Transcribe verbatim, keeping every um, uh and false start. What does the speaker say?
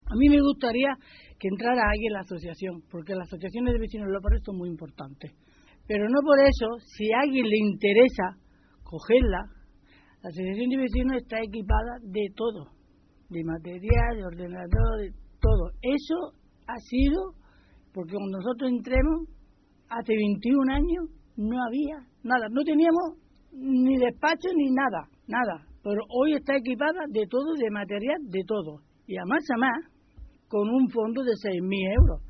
A mí me gustaría que entrara alguien en la asociación, porque las asociaciones de vecinos de Lopar son muy importantes. Pero no por eso, si a alguien le interesa cogerla, la asociación de vecinos está equipada de todo, de material, de ordenador, de todo. Eso ha sido, porque cuando nosotros entremos, hace veintiún años, no había nada, no teníamos ni despacho ni nada, nada. Pero hoy está equipada de todo, de material, de todo. Y a más a más, con un fondo de seis mil euros.